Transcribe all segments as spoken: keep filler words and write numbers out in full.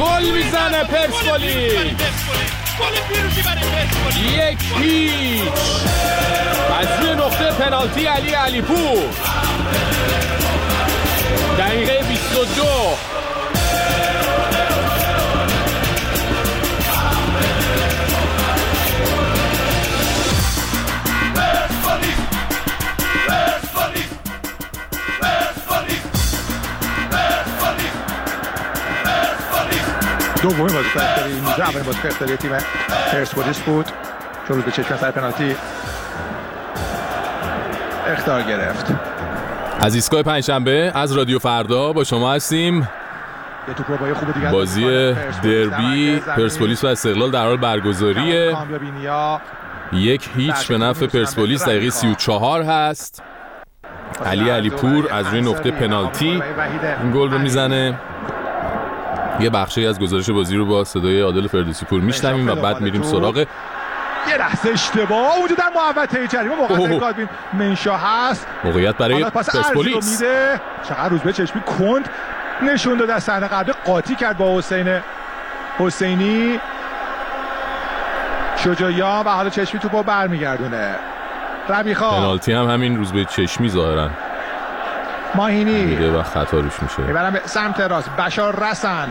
گل میزنه پرسپولیس. گل پیروزی برای پرسپولیس. یک هیچ از روی نقطه پنالتی علی علیپور. دقیقه بیست و دو. دومین بازی که اختیاری میزه اولین بازی که اختیاری تیم پرسپولیس بود که روز به چشم سر پنالتی اخطار گرفت. از ایستگاه پنجشنبه از رادیو فردا با شما هستیم. بازی دربی پرسپولیس و استقلال در حال برگزاریه. یک هیچ به نفع پرسپولیس. دقیقه سی و چهار هست. علی علیپور از روی نقطه پنالتی این گل رو میزنه. یه بخشی از گزارش بازی رو با صدای عادل فردوسی پور میشنویم و بعد میریم سراغ یه لحظه اشتباه اونجا در محوطه جریمه. موقعیت کادبین منشا هست. موقعیت برای پرسپولیس. چقدر روز به چشمی کند نشون داد. از صحنه قبلی قاطی کرد با حسین حسینی. شجاعیان و حالا چشمی توپو برمیگردونه. ربیخا پنالتی هم همین روز به چشمی ظاهرا ماهینی میده و خطا روش میشه. میبرم به سمت راست. بشار رسن.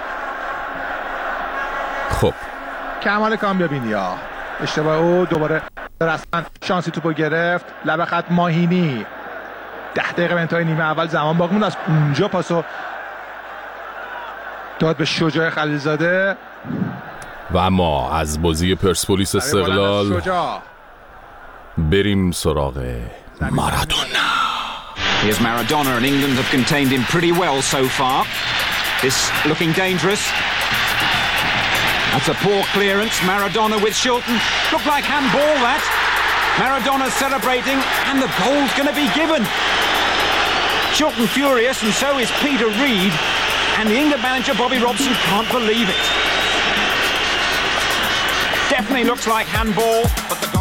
خب کمال کامیابینیا اشتباه او. دوباره رسن شانسی توپو گرفت. لب خط ماهینی. ده دقیقه به انتهای نیمه اول زمان باقی موند. از اونجا پاسو داد به شجاع خلیلزاده. و ما از بازی پرسپولیس استقلال بریم سراغ مارادونا. Here's Maradona, and England have contained him pretty well so far. This looking dangerous. That's a poor clearance. Maradona with Shilton. Looked like handball that. Maradona celebrating, and the goal's going to be given. Shilton furious, and so is Peter Reid. And the England manager, Bobby Robson, can't believe it. Definitely looks like handball, but the goal...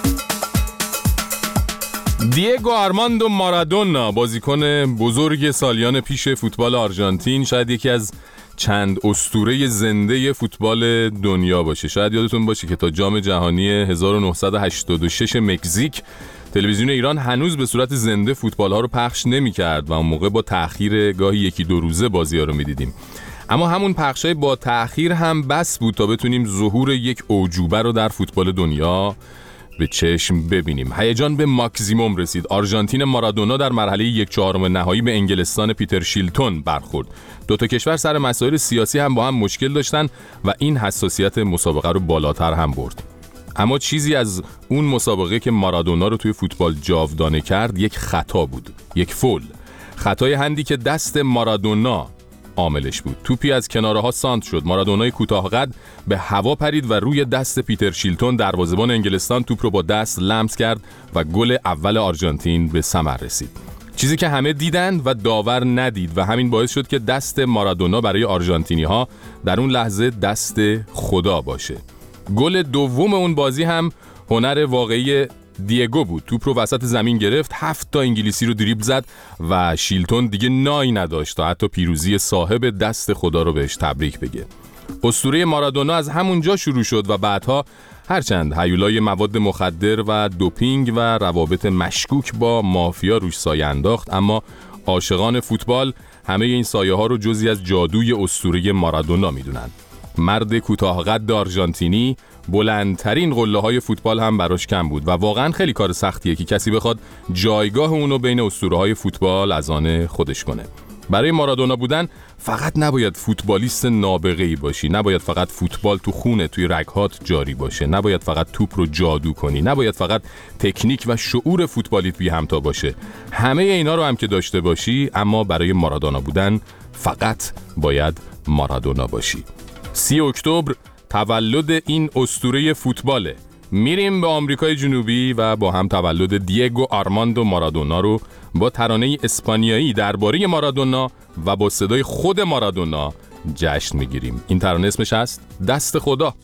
دیگو آرماندو مارادونا، بازیکن بزرگ سالیان پیش فوتبال آرژانتین، شاید یکی از چند اسطوره زنده فوتبال دنیا باشه. شاید یادتون باشه که تا جام جهانی هزار و نهصد و هشتاد و شش مکزیک تلویزیون ایران هنوز به صورت زنده فوتبال ها رو پخش نمی کرد و اون موقع با تأخیر گاهی یکی دو روزه بازی ها رو می دیدیم. اما همون پخشای با تأخیر هم بس بود تا بتونیم ظهور یک اعجوبه رو در فوتبال دنیا به چشم ببینیم. هیجان به ماکسیموم رسید. آرژانتین مارادونا در مرحله یک چهارم نهایی به انگلستان پیتر شیلتون برخورد. دو تا کشور سر مسائل سیاسی هم با هم مشکل داشتن و این حساسیت مسابقه رو بالاتر هم برد. اما چیزی از اون مسابقه که مارادونا رو توی فوتبال جاودانه کرد یک خطا بود، یک فول. خطای هندی که دست مارادونا عاملش بود. توپی از کنارها سانت شد. مارادونای کوتاه قد به هوا پرید و روی دست پیتر شیلتون دروازه‌بان انگلستان توپ رو با دست لمس کرد و گل اول آرژانتین به ثمر رسید. چیزی که همه دیدند و داور ندید و همین باعث شد که دست مارادونا برای آرژانتینی‌ها در اون لحظه دست خدا باشه. گل دوم اون بازی هم هنر واقعی دیگو بود. توپ رو وسط زمین گرفت، هفت تا انگلیسی رو دریبل زد و شیلتون دیگه نایی نداشت تا حتی پیروزی صاحب دست خدا رو بهش تبریک بگه. اسطوره مارادونا از همون جا شروع شد و بعدها هرچند هیولای مواد مخدر و دوپینگ و روابط مشکوک با مافیا روش سایه انداخت، اما عاشقان فوتبال همه این سایه ها رو جزئی از جادوی اسطوره مارادونا میدونن. مرد کوتاه قد آرژانتینی، بلندترین قله های فوتبال هم براش کم بود و واقعا خیلی کار سختیه که کسی بخواد جایگاه اونو بین اسطوره های فوتبال از آن خودش کنه. برای مارادونا بودن فقط نباید فوتبالیست نابغه‌ای باشی، نباید فقط فوتبال تو خونه توی رگ‌هات جاری باشه، نباید فقط توپ رو جادو کنی، نباید فقط تکنیک و شعور فوتبالیت بی همتا باشه. همه اینا رو هم که داشته باشی، اما برای مارادونا بودن فقط باید مارادونا باشی. سی اکتبر تولد این اسطوره فوتباله. میریم به آمریکای جنوبی و با هم تولد دیگو آرماندو مارادونا رو با ترانه اسپانیایی درباره مارادونا و با صدای خود مارادونا جشن میگیریم. این ترانه اسمش هست دست خدا.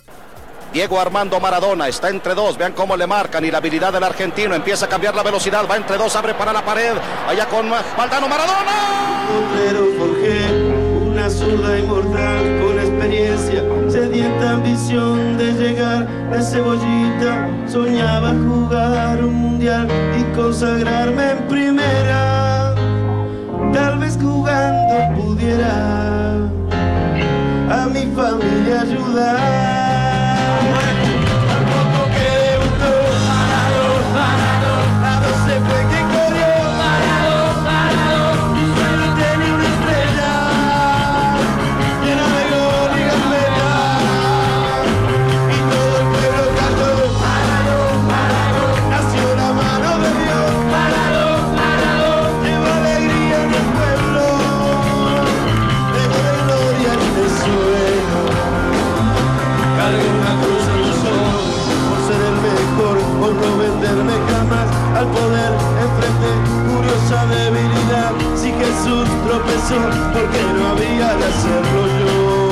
Diego Armando Maradona está entre dos, vean cómo le marcan y la habilidad del argentino empieza a cambiar la velocidad, va entre dos, abre para la pared, allá con Valdano Maradona. Pero forjé una zurda y mortal con experiencia, sedienta ambición de llegar de cebollita, soñaba jugar un mundial y consagrarme en primera. Tal vez jugando pudiera a mi familia ayudar. Al poco que debutó, a doce fue que corrió, y sueño tenía una estrella llena de gol y gambeta, y todo el pueblo cantó, nació la mano de Dios, llevó alegría en el pueblo, dejó de gloria y de sueño. Cargué una cruz en los ojos por ser el mejor, por no venderme jamás al poder enfrente, curiosa debilidad. Si Jesús tropezó, porque no había de hacerlo yo.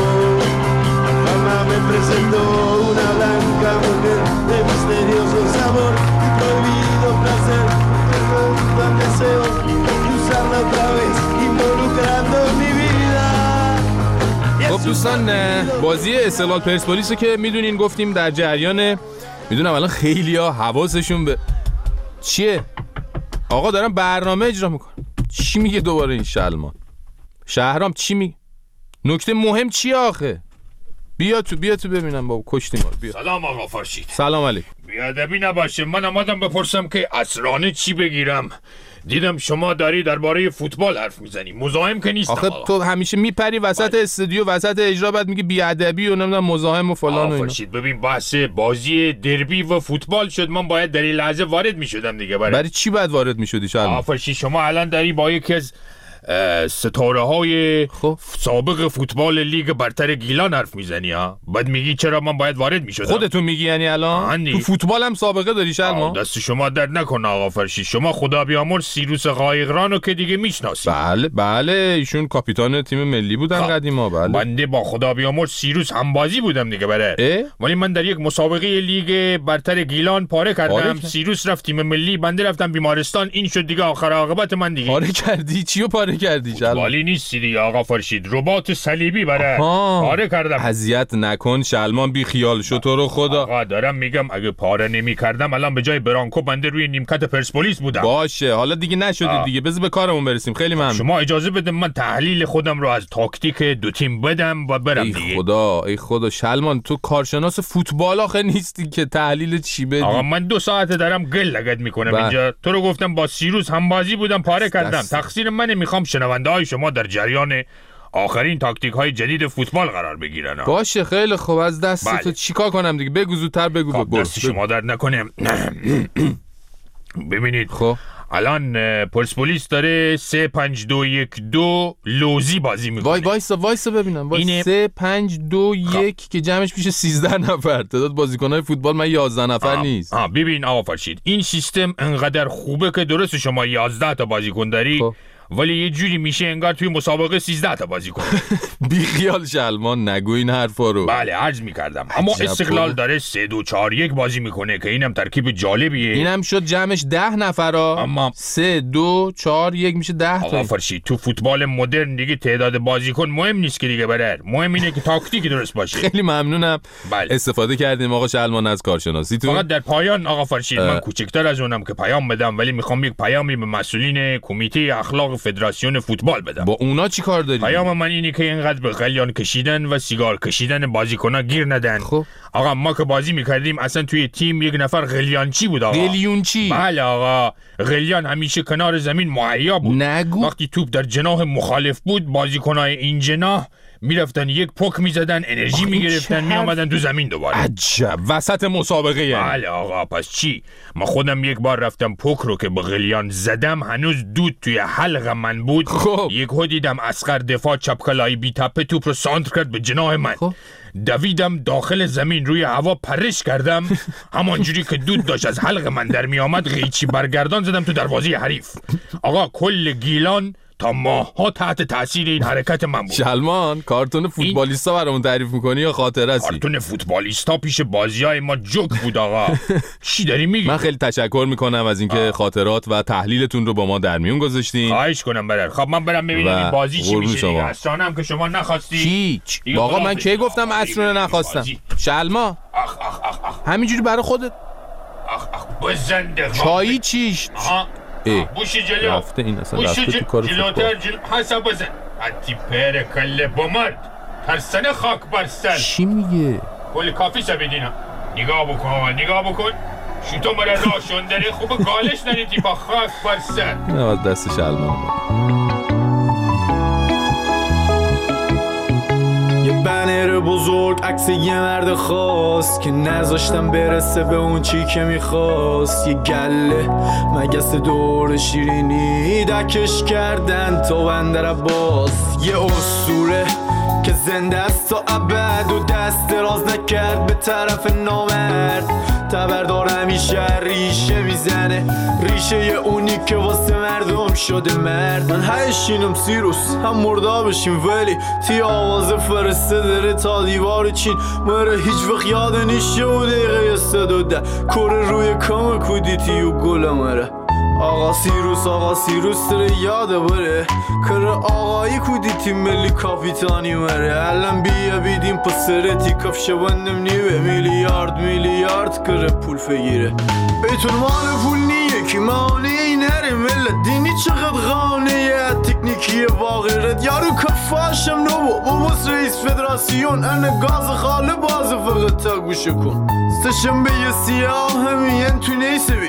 Mamá me presentó una blanca mujer de misterioso sabor y prohibido placer, que con deseos de usarla otra vez, involucrando mi vida. خب دوستان بازی استقلال پرسپولیس رو که میدونین گفتیم در جریان، میدونم الان خیلی ها حواسشون به چیه آقا دارم برنامه اجرا میکنم. چی میگه دوباره این شلمان شهرام؟ چی میگه؟ نکته مهم چیه آخه؟ بیا تو بیا تو ببینم بابا، کشتی ما رو. بیا. سلام آقا فرشید. سلام علیکم. بیادبی نباشه، من آمدم بپرسم که عصرانه چی بگیرم. دیدم شما داری درباره فوتبال حرف میزنی، مزاحم که نیستم. آخه آقا تو همیشه میپری وسط باید. استودیو وسط اجرا، بعد میگی بیادبی و نمیدونم مزاحم و فلان و اینا. فرشید ببین، بحث بازی دربی و فوتبال شد، من باید در این لحظه وارد میشدم دیگه. برای برای چی باید وارد میشدی شلمان؟ فرشید شما الان داری با یکی از ستاره های خب سابق فوتبال لیگ برتر گیلان حرف میزنی ها، بعد میگی چرا من باید وارد میشدم. خودتون میگی یعنی الان آنی. تو فوتبال هم سابقه داری شلمان؟ دست شما درد نکنه آقا فرشید، شما خدا بیامرز سیروس قایقرانو که دیگه میشناسی. بله بله، ایشون کاپیتان تیم ملی بودن قدیما. بله بنده با خدا بیامرز سیروس همبازی بودم دیگه بره، ولی من در یک مسابقه لیگ برتر گیلان پاره کردم. پاره سیروس رفت تیم ملی، بنده رفتم بیمارستان. این شد دیگه آخر عاقبت من دیگه. پاره کردی؟ چیو پاره کردی شلمان؟ والی نیستی دیگه آقا فرشید، رباط صلیبی بره پاره کردم. اذیت نکن شلمان، بی خیال شو تو رو خدا. آقا دارم میگم اگه پاره نمی کردم الان به جای برانکو بنده روی نیمکت پرسپولیس بودم. باشه حالا دیگه نشده آه. دیگه بذار به کارمون برسیم. خیلی ممنون. شما اجازه بده من تحلیل خودم رو از تاکتیک دو تیم بدم و برم ای دیگه. خدا ای خدا شلمان، تو کارشناس فوتبال آخه نیستی که تحلیل چی بدی؟ آقا من دو ساعت دارم گل لگد میکنم با. اینجا تو رو گفتم با سیروس همبازی بودم پاره کردم. تقصیر منه، میخوام شنونده های شما در جریان آخرین تاکتیک های جدید فوتبال قرار بگیرن. باشه خیلی خوب، از دست بله. تو چیکار کنم دیگه؟ بگو زودتر بگو. خب دست شما درد نکنه. ببینید خب الان پرسپولیس داره سه پنج دو یک دو لوزی بازی میکنه. وای وایسا وایسا ببینم. وای سه پنج دو یک که جمعش میشه سیزده نفر. تعداد بازیکن‌های فوتبال من یازده نفر آه. نیست. آه ببین آقا فرشید، این سیستم انقدر خوبه که درست شما یازده تا بازیکن داری خب. ولی یه جوری میشه انگار توی مسابقه سیزده تا بازی کنه. بی خیال شلمان، نگو این حرفا رو. بله عرض میکردم. اما استقلال داره سه دو چهار یک بازی میکنه که اینم ترکیب جالبیه. اینم شد جمعش ده نفرا. اما سه دو چهار یک میشه ده تا. آقا فرشید تو فوتبال مدرن دیگه تعداد بازیکن مهم نیست که دیگه برر، مهم اینه که تاکتیک درست باشه. خیلی ممنونم. بله. استفاده کردیم آقا شلمان از کارشناسی تو. فقط در پایان آقا فرشید اه. من کوچکتر از اونم که پیام بدم، ولی میخوام یک پیامی به مسئولین کمیته اخلاق فدراسیون فوتبال بدم. با اونا چی کار داری؟ پیام من اینه که اینقدر به قلیان کشیدن و سیگار کشیدن بازیکن‌ها گیر ندن. خب آقا ما که بازی میکردیم اصلا توی تیم یک نفر قلیانچی بود آقا. قلیونچی؟ بله آقا، قلیان همیشه کنار زمین مهیا بود. نگو. وقتی توپ در جناح مخالف بود بازیکن‌های این جناح میرفتن یک پک میزدن، انرژی میگرفتن، میآمدن تو زمین دوباره. عجب، وسط مسابقه یعنی. بله آقا، پس چی؟ ما خودم یک بار رفتم پک رو که به قلیان زدم، هنوز دود توی حلق من بود. خب. یک هو دیدم اسقر دفاع چپکلای بی تپه توپ رو سانتر کرد به جناح من. خب. دویدم داخل زمین روی هوا پرش کردم، همانجوری که دود داشت از حلق من در می آمد قیچی برگردان زدم تو دروازه حریف. آقا کل گیلان تا ماها تحت تاثیر این حرکت من بود. سلمان کارتون فوتبالیستا برامون تعریف میکنی یا خاطره هستی؟ کارتون فوتبالیستا پیش بازیای ما جوک بود آقا. چی داری میگی؟ من خیلی تشکر میکنم از اینکه خاطرات و تحلیلتون رو با ما در میون گذاشتین. خواهش کنم برادر. خب من برم ببینم این بازی چی میشه دیگه. اصلا هم که شما نخواستی. هیچ. آقا من کی گفتم اصلا نخواستم؟ شلما اخ اخ اخ اخ همینجوری برای خودت. اخ اخ بزنده چایی چیش؟ بوشی جلو رفته این اصلا رفته تو کار فوتبال. جلوتر جلو حساب بزن. حتی پر کله بمرد ترسنه خاک بر سر. چی میگه؟ کل کافی سبیدینا نگاه بکن نگاه بکن شوتو مرا راه شندری خوب گالش نریدی با خاک بر سر. نه از دست شلمان. یه بنر بزرگ عکس یه مرد خاص که نذاشتم برسه به اون چی که میخواست. یه گله مگس دور شیرینی دکش کردن تا بندر عباس. یه اسطوره که زنده است تا ابد و دست دراز نکرد به طرف نامرد. تبردار همیشه ریشه میزنه، ریشه یه اونی که واسه مردم شده مرد. من هشینم سیروس هم مردا بشیم ولی تی آواز فرسته داره تا دیوار چین. مره هیچ وقت یاد نیشه و دقیقه سه دو ده کره روی کام کودیتی و گل مره. آقا سیروس آقا سیروس داره یاده بره کره آقایی کودیتی ملی کاپیتانی مره. الان بیا بیدیم پسرتی کفشه بندم نیوه میلیارد میلیارد کره پول فگیره. بیتون مال پول نیه که مانه ای نره ملت دینی چقدر غانه یه تکنیکی واقعیت. یارو کفاشم نو باباس رئیس فدراسیون انه گاز خاله باز فقط تا گوشه کن. سشنبه یه سیاه همین تو نیسه بی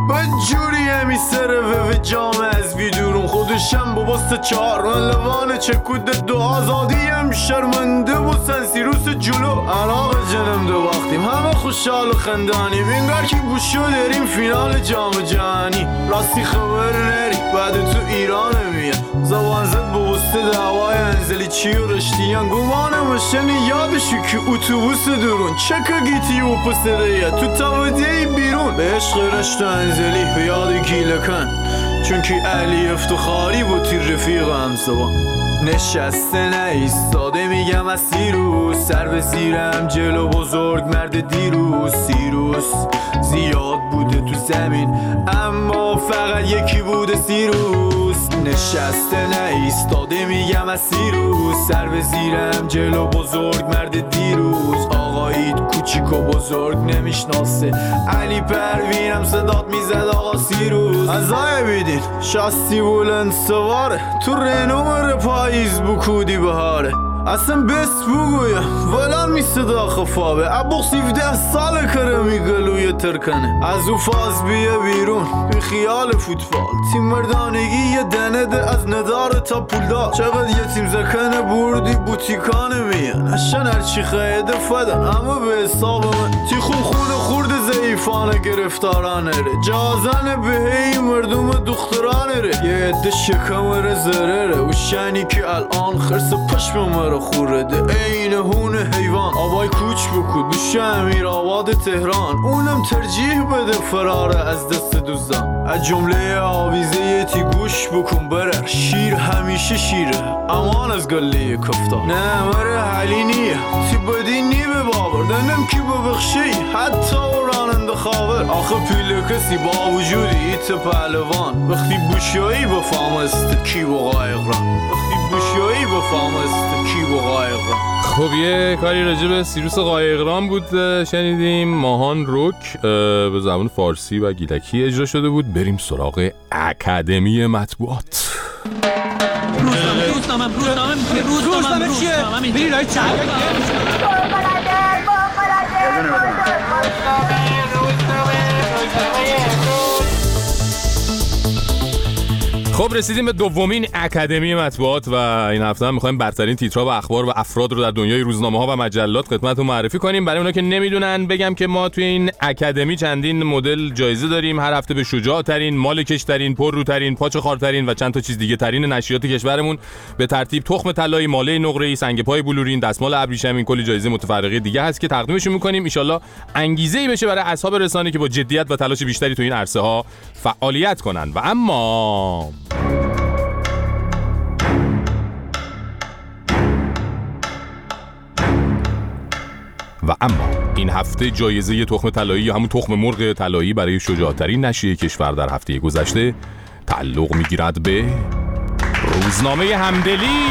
بجوری همی سره و جامعه از بیدورون خودشم با باست چهار من لوانه چکوده دو آزادی هم شرمنده و سنسیروس جلو عراق جنم دو وقتیم همه خوشحال و خندانیم اینگار که گوشو داریم فینال جام جهانی. راستی خبر نری بعد تو ایران میاد زبان زد با بست دعوای انزلی چی و رشتیان گمانه مشن یادشو که اتوبوس درون چکا گیتی و پسره تو تاودیه بیرون به عشق رشت انزلی به یاد گیله کن چون که علی افتخاری بود تی رفیق همزبان. نشسته نایستاده میگم از سیروس سر به زیرم جلو بزرگ مرد دیروز. سیروس زیاد بوده تو زمین اما فقط یکی بوده سیروس. نشسته نایستاده میگم از سیروس سر به زیرم جلو بزرگ مرد دیروز. آقایید کوچیک و بزرگ نمیشناسه علی پروینم صدات میزد آقا سیروس. از آیه بیدین شاستی بلند سواره تو رنومر پاییز بکودی بهاره. اصلا بس بگویم ولان می صدا خفابه ابو سیفده سال کره میگلوی ترکنه. از او فاز بیه بیرون بی خیال فوتبال تیم مردانگی یه دنده از نداره تا پولدار. چقدر یه تیم زکنه بردی بوتیکانه میان اشن هرچی خیده فدن اما به حساب من تی خون خون خورد زیفانه گرفتارانه ره جازنه به هی مردم دخترانه ره. یه عده شکم رزره ره و شنی که الان خرس پشم مرا خورده این هون حیوان. آبای کوچ بکود بشه امیر آباد تهران اونم ترجیح بده فراره از دست دوزان. از جمله آویزه یه تی گوش بکن بره شیر همیشه شیره امان از گله کفتار. نه مره حلی نیه تی بدی نی به بابر دنم کی ببخشی حتی راننده خاور. آخه پیله کسی با وجودی ایت پهلوان وقتی بوشایی بفهم است کی و قایقران وقتی بوشایی بفهم است کی و قایقران. خب یه کاری راجع به سیروس قایقران بود شنیدیم. ماهان روک به زبان فارسی و گیلکی اجرا شده بود. بریم سراغ اکادمی مطبوعات. روزنامه روزنامه روزنامه روزنامه چیه؟ بری رای چند خب رسیدیم به دومین اکادمی مطبوعات و این هفته هم می‌خوایم برترین تیترها و اخبار و افراد رو در دنیای روزنامه‌ها و مجلات خدمتتون معرفی کنیم. برای اونا که نمیدونن بگم که ما توی این اکادمی چندین مدل جایزه داریم. هر هفته به شجاع‌ترین، مالکش‌ترین، پرروترین، پاچه‌خوارترین و چند تا چیز دیگه ترین نشریات کشورمون به ترتیب تخم طلایی، ماله نقره‌ای، سنگ پای بلورین، دستمال ابریشمین، کلی جایزه متفرقه دیگه هست که تقدیمشون می‌کنیم. ان شاءالله انگیزه‌ای بشه برای اصحاب رسانه که با جدیت و تلاش بیشتری تو این عرصه‌ها فعالیت کنن. و اما و اما این هفته جایزه تخم طلایی یا همون تخم مرغ طلایی برای شجاع‌ترین نشریه کشور در هفته گذشته تعلق می‌گیرد به روزنامه همدلی.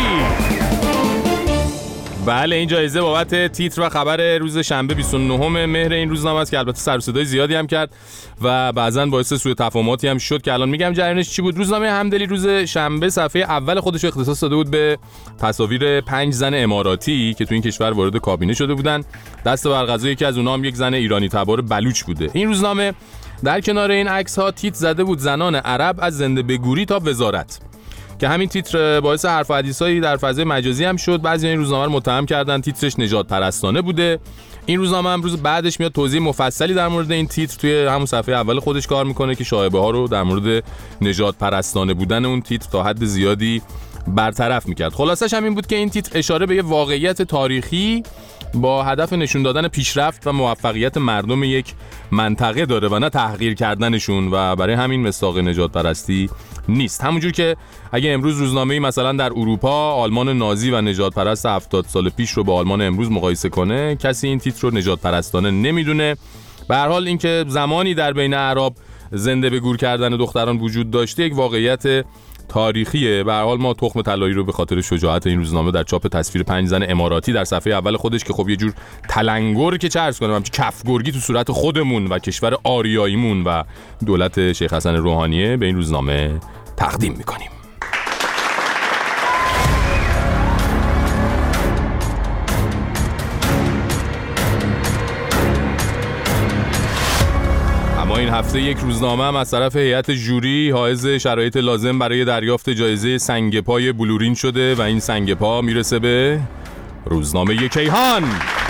بله، این جایزه بابت تیتر و خبر روز شنبه بیست و نهم مهر این روزنامه است که البته سر و صدای زیادی هم کرد و بعضاً باعث سوء تفاهماتی هم شد که الان میگم جریانش چی بود. روزنامه همدلی روز شنبه صفحه اول خودش رو اختصاص داده بود به تصاویر پنج زن اماراتی که تو این کشور وارد کابینه شده بودن. دست بر قضا یکی از اونها هم یک زن ایرانی تبار بلوچ بوده. این روزنامه در کنار این عکس‌ها تیتر زده بود زنان عرب از زنده به گوری تا وزارت، که همین تیتر باعث حرف و حدیثایی در فضای مجازی هم شد. بعضی این روزنامه رو متهم کردن تیترش نژاد پرستانه بوده. این روزنامه هم روز بعدش میاد توضیح مفصلی در مورد این تیتر توی همون صفحه اول خودش کار میکنه که شایبه ها رو در مورد نژاد پرستانه بودن اون تیتر تا حد زیادی برطرف میکرد. خلاصش هم این بود که این تیتر اشاره به یه واقعیت تاریخی با هدف نشون دادن پیشرفت و موفقیت مردم یک منطقه داره و نه تحقیر کردنشون و برای همین مصداق نژاد پرستی نیست. همونجور که اگه امروز روزنامه‌ای مثلا در اروپا آلمان نازی و نژاد پرست هفتاد سال پیش رو با آلمان امروز مقایسه کنه، کسی این تیتر رو نژاد پرستانه نمیدونه. به هر حال اینکه زمانی در بین اعراب زنده به گور کردن دختران وجود داشته یک واقعیت تاریخیه. به هر حال ما تخم طلایی رو به خاطر شجاعت این روزنامه در چاپ تصویر پنج زن اماراتی در صفحه اول خودش که خب یه جور تلنگر که چه عرض کنم همچین کفگرگی تو صورت خودمون و کشور آریاییمون و دولت شیخ حسن روحانیه به این روزنامه تقدیم میکنیم. این هفته یک روزنامه هم از طرف هیئت ژوری حائز شرایط لازم برای دریافت جایزه سنگ پای بلورین شده و این سنگ پا میرسه به روزنامه کیهان.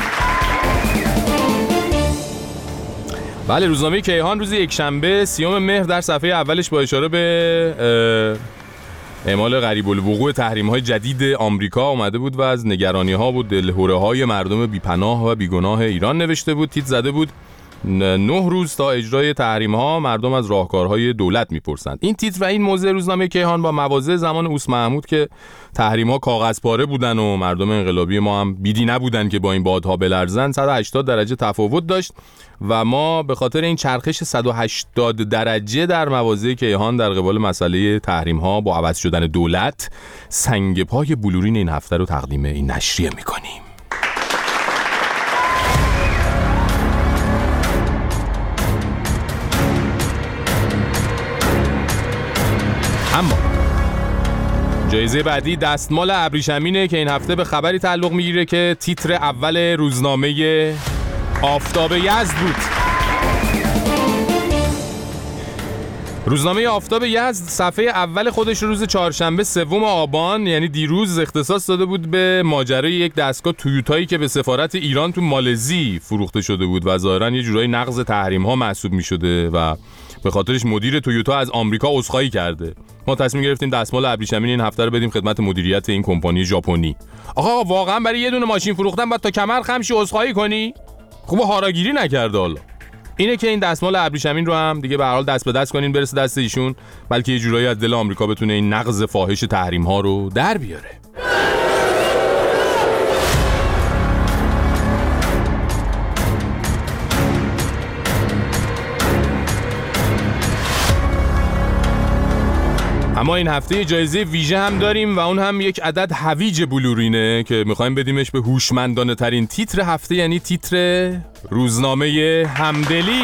بله، روزنامه کیهان روز یکشنبه سیوم مهر در صفحه اولش با اشاره به اعمال غریب الوقوع تحریم‌های جدید آمریکا اومده بود و از نگرانی‌ها و دلهره‌های مردم بی‌پناه و بیگناه ایران نوشته بود. تیتر زده بود نه روز تا اجرای تحریم ها مردم از راهکارهای دولت میپرسند. این تیتر و این موضوع روزنامه کیهان با مواضع زمان اوس محمود که تحریم ها کاغذ پاره بودن و مردم انقلابی ما هم بیدی نبودن که با این بادها بلرزن صد و هشتاد درجه تفاوت داشت و ما به خاطر این چرخش صد و هشتاد درجه در مواضع کیهان در قبال مسئله تحریم ها با عوض شدن دولت سنگ پای بلورین این هفته رو تقدیم این نشریه میکنیم. اما جایزه بعدی دستمال ابریشمینه که این هفته به خبری تعلق میگیره که تیتر اول روزنامه آفتاب یزد بود. روزنامه آفتاب یزد صفحه اول خودش روز چهارشنبه سوم آبان یعنی دیروز اختصاص داده بود به ماجرای یک دستگاه تویوتایی که به سفارت ایران تو مالزی فروخته شده بود و ظاهراً یه جورایی نقض تحریم ها محسوب میشده و به خاطرش مدیر تویوتا از آمریکا عذرخواهی کرده. ما تصمیم گرفتیم دستمال ابریشمین این هفته رو بدیم خدمت مدیریت این کمپانی ژاپنی. آقا واقعا برای یه دونه ماشین فروختن بعد تا کمر خمشی عذرخواهی کنی؟ خوب هاراگیری نکرده. حالا اینه که این دستمال ابریشمین رو هم دیگه به هر حال دست به دست کنین برسه دست ایشون، بلکه یه جورایی از دل آمریکا بتونه این نقض فاحش تحریم ها رو در بیاره. اما این هفته جایزه ویژه هم داریم و اون هم یک عدد هویج بلورینه که میخوایم بدیمش به هوشمندانه ترین تیتر هفته، یعنی تیتر روزنامه همدلی.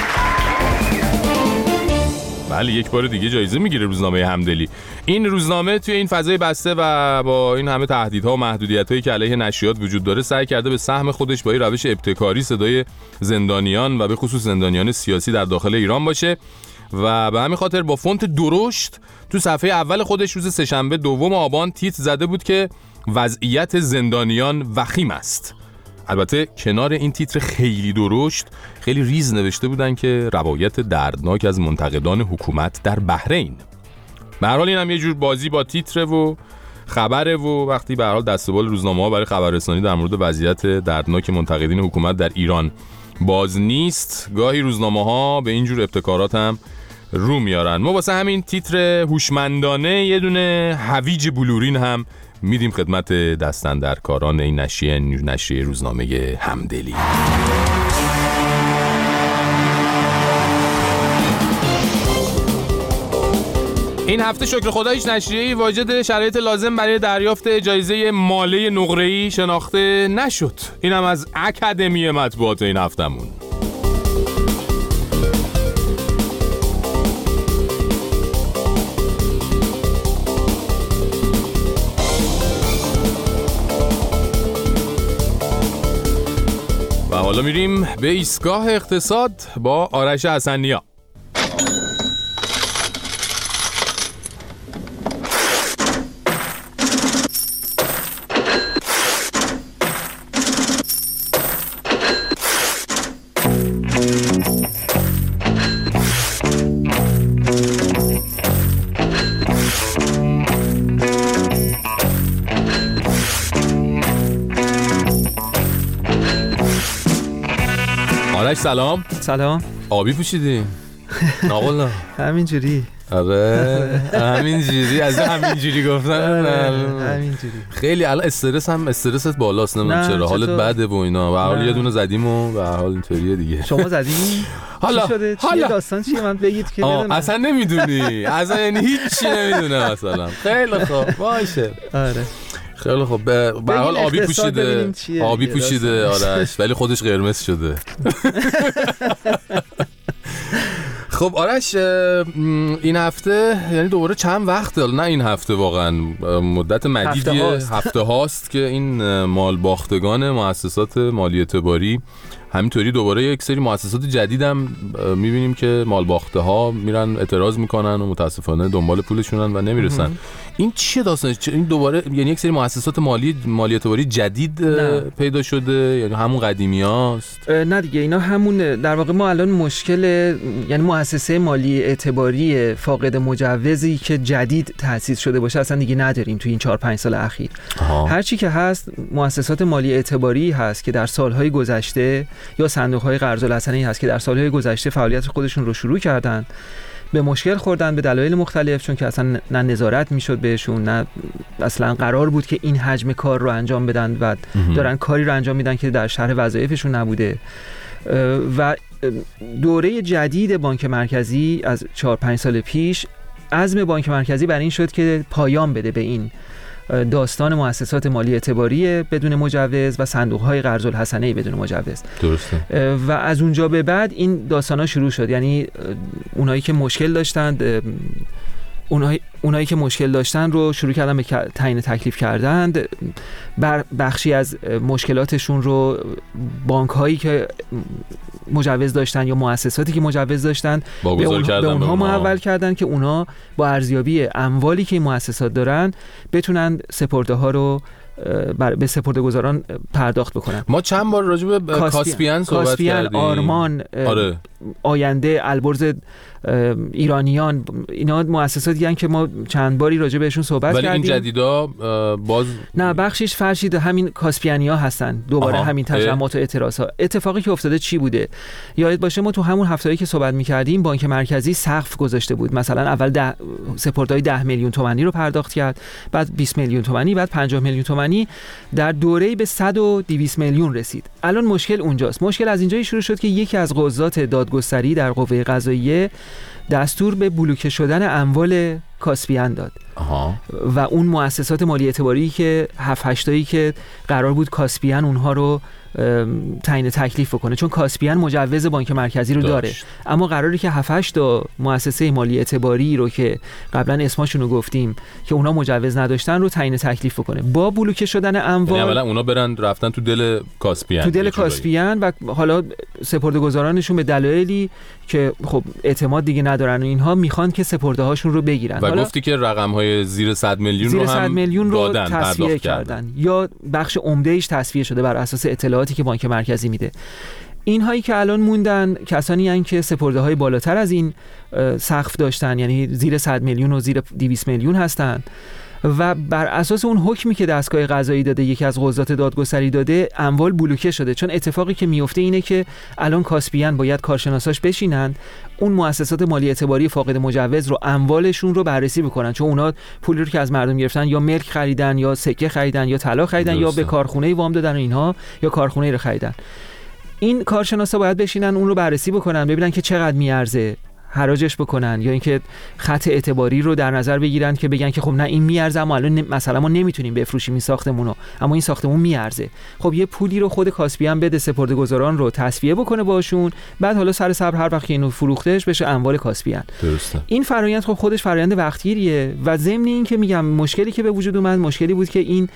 بله، یک بار دیگه جایزه میگیره روزنامه همدلی. این روزنامه توی این فضای بسته و با این همه تهدیدها و محدودیتایی که علیه نشریات وجود داره سعی کرده به سهم خودش با این روش ابتکاری صدای زندانیان و به خصوص زندانیان سیاسی در داخل ایران باشه و به همین خاطر با فونت درشت تو صفحه اول خودش روز سه‌شنبه دوم آبان تیتر زده بود که وضعیت زندانیان وخیم است. البته کنار این تیتر خیلی درشت خیلی ریز نوشته بودن که روایت دردناک از منتقدان حکومت در بحرین. به هر حال این هم یه جور بازی با تیتر و خبره و وقتی به هر حال دسته‌بال روزنامه‌ها برای خبررسانی در مورد وضعیت دردناک منتقدین حکومت در ایران باز نیست، گاهی روزنامه‌ها به این جور ابتکارات هم رو میارن. ما واسه همین تیتر هوشمندانه یه دونه هویج بلورین هم میدیم خدمت دستاندرکاران این نشریه نشریه روزنامه همدلی. این هفته شکر خدا هیچ نشریه‌ای واجد شرایط لازم برای دریافت جایزه مالی نقره‌ای شناخته نشد. اینم از اکادمی مطبوعات این هفتمون. و حالا میریم به ایستگاه اقتصاد با آرش حسنیا. آرش سلام. سلام. آبی پوشیدی؟ ناقل همینجوری. آره همینجوری. از همینجوری گفتن همینجوری. خیلی الان استرس هم استرست بالاست، نمیدونم چرا. حالت بده و اینا. به هر حال یه دونه زدیم و به هر حال اینطوریه دیگه. شما زدین؟ حالا شده؟ چیه داستان چیه؟ من بگید که بدونم. اصلا نمیدونی. اصلا یعنی هیچی نمیدونه مثلا. خیلی خوب باشه. آره خیلی خوب. به هر حال آبی پوشیده. آبی پوشیده آرش، ولی خودش قرمز شده. خب آرش این هفته یعنی دوباره چند وقته، نه این هفته واقعا مدت مدیدی هفته, هفته هاست که این مال باختگان مؤسسات مالی اعتباری همینطوری دوباره یک سری مؤسسات جدیدم میبینیم که مال باخته ها میرن اعتراض میکنن و متاسفانه دنبال پولشونن و نمیرسن. این چیه داستانش؟ این دوباره یعنی یک سری مؤسسات مالی مالی اعتباری جدید نه. پیدا شده یعنی همون قدیمی هاست؟ نه دیگه اینا همون در واقع ما الان مشکل یعنی مؤسسه مالی اعتباری فاقد مجوزی که جدید تأسیس شده باشه اصلا دیگه نداریم توی این چهار پنج سال اخیر. هر چی که هست مؤسسات مالی اعتباری هست که در سالهای گذشته یا صندوق‌های قرض الحسنه‌ای هست که در سالهای گذشته فعالیت خودشون رو شروع کردن، به مشکل خوردن به دلایل مختلف، چون که اصلا نه نظارت میشد بهشون، نه اصلا قرار بود که این حجم کار رو انجام بدن و دارن کاری رو انجام میدن که در شرح وظایفشون نبوده. و دوره جدید بانک مرکزی از چهار پنج سال پیش عزم بانک مرکزی بر این شد که پایان بده به این داستان مؤسسات مالی اعتباری بدون مجوز و صندوق‌های قرض الحسنه‌ای بدون مجوز. درسته. و از اونجا به بعد این داستانا شروع شد. یعنی اونایی که مشکل داشتند اونایی اونایی که مشکل داشتن رو شروع کردن به تعیین تکلیف کردند. بر بخشی از مشکلاتشون رو بانک‌هایی که مجوز داشتن یا مؤسساتی که مجوز داشتن به, اونها, به اونها محول کردن که اونا با ارزیابی اموالی که این مؤسسات دارن بتونن سپرده‌ها رو به سپرده‌گذاران پرداخت بکنن. ما چند بار راجع به کاسپیان, کاسپیان صحبت کاسپیان، کردیم. آرمان، آره. آینده، البرز ایرانیان، اینا مؤسساتی هستند که ما چند باری راجع بهشون صحبت ولی کردیم. ولی این جدیدا باز نه بخشش فرشید همین کاسپیانیا هستن. دوباره آها. همین تجمعات و اعتراضات. اتفاقی که افتاده چی بوده؟ یادت باشه ما تو همون هفته‌ای که صحبت می‌کردیم بانک مرکزی سقف گذاشته بود. مثلا اول ده سپرده‌های ده میلیون تومانی رو پرداخت کرد، بعد بیست میلیون تومانی، بعد پنجاه میلیون تومانی، در دوره‌ای به صد و دویست میلیون رسید. الان مشکل اونجاست. مشکل از اینجایی شروع شد که یکی از قضات دادگستری در قوه قضاییه دستور به بلوکه شدن اموال کاسپیان داد. آها. و اون مؤسسات مالی اعتباری که هفت هشت تایی که قرار بود کاسپیان اونها رو تعیین تکلیف بکنه، چون کاسپیان مجوز بانک مرکزی رو داره، اما قراره که هفت هشت تا مؤسسه مالی اعتباری رو که قبلا اسمشون رو گفتیم که اونا مجوز نداشتن رو تعیین تکلیف بکنه. با بلوکه شدن اموال یعنی اولا اونا برن رفتن تو دل کاسپیان تو دل کاسپیان و حالا سپرده‌گذارانشون به دلایلی که خب اعتماد دیگه ندارن و اینها میخوان که سپرده هاشون رو بگیرن. و گفتی که رقم های زیر صد میلیون زیر رو صد هم میلیون رو دادن، تصفیه کردن یا بخش عمده‌ایش تصفیه شده بر اساس اطلاعاتی که بانک مرکزی میده. اینهایی که الان موندن کسانی هستند که سپرده‌های بالاتر از این سقف داشتن، یعنی زیر صد میلیون و زیر دویست میلیون هستند و بر اساس اون حکمی که دستگاه قضایی داده، یکی از قضات دادگستری داده، اموال بلوکه شده. چون اتفاقی که میفته اینه که الان کاسپیان باید کارشناساش بشینن اون مؤسسات مالی اعتباری فاقد مجوز رو، اموالشون رو بررسی بکنن، چون اونا پولی رو که از مردم گرفتن یا ملک خریدن یا سکه خریدن یا طلا خریدن یا به کارخونه وام دادن و اینها، یا کارخونه رو خریدن. این کارشناسا باید بشینن اون رو بررسی بکنن، ببینن که چقدر میارزه، حراجش بکنن، یا اینکه خط اعتباری رو در نظر بگیرن که بگن که خب نه این میارزه، اما الان مثلا ما نمیتونیم بفروشیم این ساختمونو، اما این ساختمون میارزه. خب یه پولی رو خود کاسپیان بده، سپرده‌گذاران رو تصفیه بکنه باشون، بعد حالا سر صبر هر وقت که اینو فروختش بشه اموال کاسپیان. درسته. این فرآیند خب خودش فرآیند وقتگیریه و ضمن این که میگم مشکلی که به وجود اومد مشکلی بود که این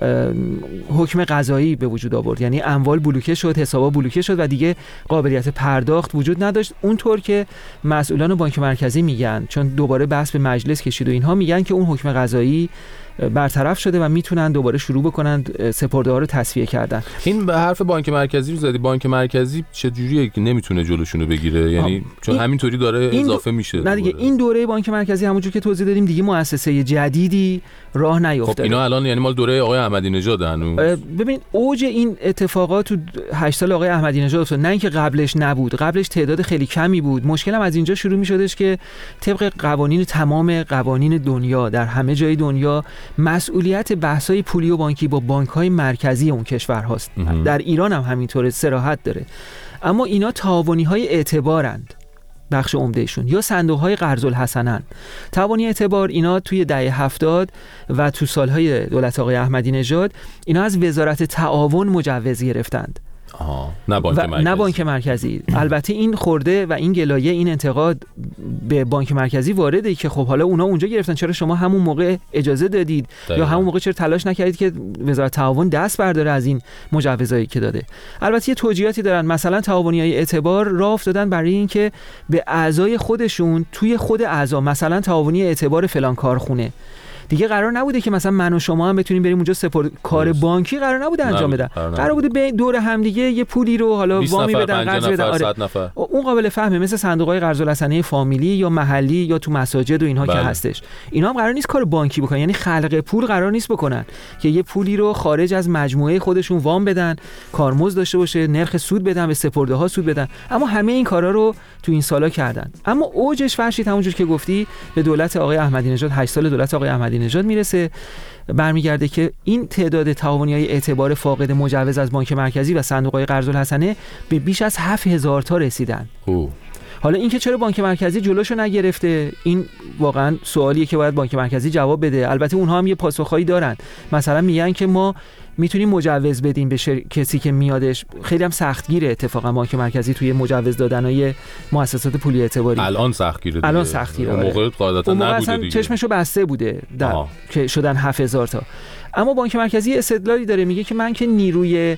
حکم قضایی به وجود آورد، یعنی اموال بلوکه شد، حسابا بلوکه شد و دیگه قابلیت پرداخت وجود نداشت اونطور که مسئولان بانک مرکزی میگن. چون دوباره بحث به مجلس کشید و اینها میگن که اون حکم قضایی برطرف شده و میتونن دوباره شروع بکنن سپرده ها رو تصفیه کردن. این به حرف بانک مرکزی رو زدی. بانک مرکزی چه جوریه که نمیتونه جلوشونو بگیره؟ یعنی چون همینطوری داره اضافه میشه. نه دیگه این دوره بانک مرکزی همونجور که توضیح دادیم دیگه مؤسسه جدیدی راه نیافتاد. خب اینا الان یعنی مال دوره آقای احمدی نژاد هنوز. ببین اوج این اتفاقات تو هشت سال آقای احمدی نژاد افتاد، نه اینکه قبلش نبود، قبلش تعداد خیلی کمی بود. مشکل هم از اینجا شروع میشدش که طبق قوانین تمام قوانین دنیا در همه جای دنیا مسئولیت بحث‌های پولی و بانکی با بانک‌های مرکزی اون کشور هاست. در ایران هم همینطوره، صراحت داره. اما اینا تعاونی‌های اعتبارند، بخش عمدهشون، یا صندوق‌های قرض الحسنن. تعاونی اعتبار اینا توی دهه هفتاد و تو سال‌های دولت آقای احمدی نژاد اینا از وزارت تعاون مجوز گرفتند. آها، نه بانک مرکزی. نه بانک مرکزی. البته این خورده و این گلایه، این انتقاد به بانک مرکزی وارده که خب حالا اونا اونجا گرفتن، چرا شما همون موقع اجازه دادید دقیقا. یا همون موقع چرا تلاش نکردید که وزارت تعاون دست برداره از این مجوزایی که داده. البته یه توجیهاتی دارن، مثلا تعاونیای اعتبار راه افتادن برای اینکه به اعضای خودشون توی خود اعضا، مثلا تعاونی اعتبار فلان کارخونه دیگه قرار نبوده که مثلا من و شما هم بتونیم بریم اونجا سپرد کار بانکی قرار نبوده انجام بدن، قرار بوده به دور هم دیگه یه پولی رو حالا وامی بدن، قرض بدن. آره. اون قابل فهمه، مثل صندوق‌های قرض الحسنه فامیلی یا محلی یا تو مساجد و اینها بله. که هستش. اینا هم قرار نیست کار بانکی بکنن، یعنی خلق پول قرار نیست بکنن که یه پولی رو خارج از مجموعه خودشون وام بدن، کارمزد داشته باشه، نرخ سود بدن، به سپرده‌ها سود بدن. اما همه این کارا رو تو این سالا کردن. اما اوجش فرشید همونجور که گفتی به دولت آقای احمدی نژاد، هشت سال دولت آقای احمدی نژاد میرسه، برمیگرده که این تعداد تعاونی‌های اعتبار فاقد مجوز از بانک مرکزی و صندوق‌های قرض الحسنه به بیش از هفت هزار تا رسیدن. اوه. حالا اینکه چرا بانک مرکزی جلوشو نگرفته، این واقعا سوالیه که باید بانک مرکزی جواب بده. البته اونها هم یه پاسخهایی دارن، مثلا میگن که ما میتونیم مجوز بدیم به شر... کسی که میادش. خیلی هم سختگیره اتفاقا بانک مرکزی توی مجوز دادنای مؤسسات پولی اعتباری. الان سختگیره دیگه. الان سختگیره. اون موقع قاعدتا نبوده دیگه. چشمشو بسته بوده در... که شدن هفت هزار تا. اما بانک مرکزی استدلالی داره، میگه که من که نیروی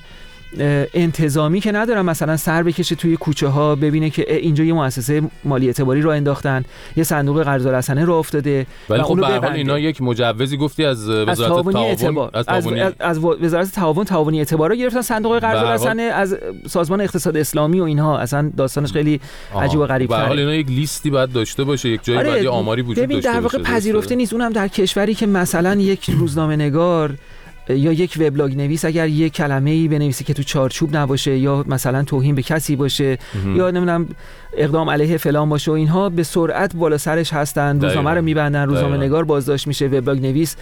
انتظامی که ندارم مثلا سر بکشه توی کوچه ها ببینه که اینجا یه مؤسسه مالی اعتباری راه انداختن، یه صندوق قرض الحسنه راه افتاده، ولی خب به هر حال اینا یک مجوزی گفتی از وزارت تعاون، از, از, از, از وزارت تعاون تعاونی اعتبارا گرفتن، صندوق قرض الحسنه از سازمان اقتصاد اسلامی و اینها. اصلا داستانش خیلی عجیب و غریب تره. به هر حال اینا یک لیستی لیستی باید داشته باشه، یک جایی آره باید آماری وجود داشته باشه. در واقع پذیرفته نیست، اونم در کشوری که مثلا یک روزنامه‌نگار یا یک وبلاگ نویس اگر یک کلمه‌ای بنویسه که تو چارچوب نباشه یا مثلا توهین به کسی باشه امه. یا نمیدونم اقدام علیه فلان باشه و اینها، به سرعت بالا سرش هستن، روزنامه رو میبندن، روزنامه نگار بازداشت میشه، وبلاگ نویس